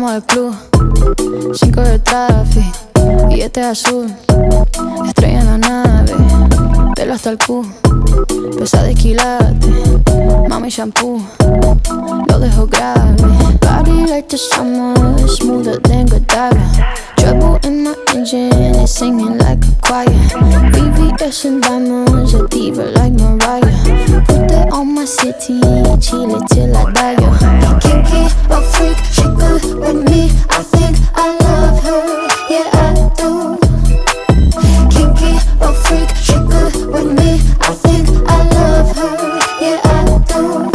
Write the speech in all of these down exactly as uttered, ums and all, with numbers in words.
Llegamos al club, cinco de tráfico, billete azul, estrella en la nave, pelo hasta el cu, pesa de quilate, mami shampoo, lo dejo grave. Body like the summer, smoother than Godiva. Trouble in my engine, it's singing like a choir. V V S and diamonds, a diva like Mariah. Put that on my city, chill it till I die, yo. Kinky or freak, she good with me, I think I love her, yeah I do. Kinky or freak, she good with me, I think I love her, yeah I do.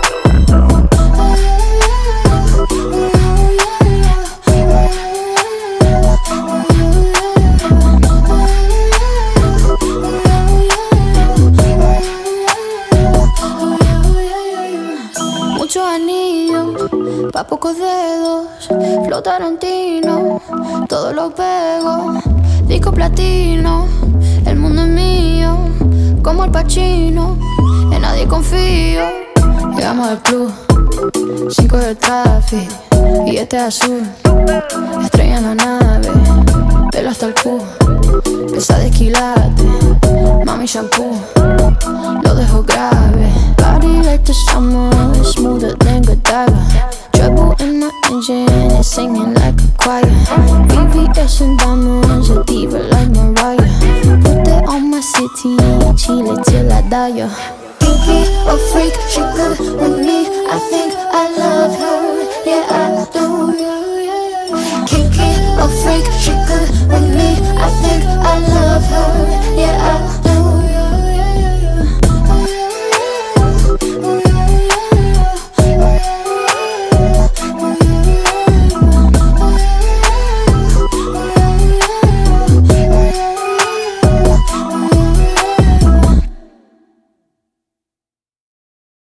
Muchos anillos, pa' pocos dedos, flow Tarantino, todo lo pego, disco platino, el mundo es mío, como el Pacino, en nadie confío. Llegamos al club, cinco de tráfico, billete azul, estrella en la nave, pelo hasta el cu, pesa de quilate, mami shampoo, lo dejo grave. Body like the summer, smoother than Godiva. Trouble in my engine, it's singing like a choir. V V S and diamonds, a diva like Mariah. Put that on my city, chill it till I die, yo. Kinky or freak, she good with me, I think I love her, yeah I do. Kinky or freak, she good with me, I think I love her, yeah I do.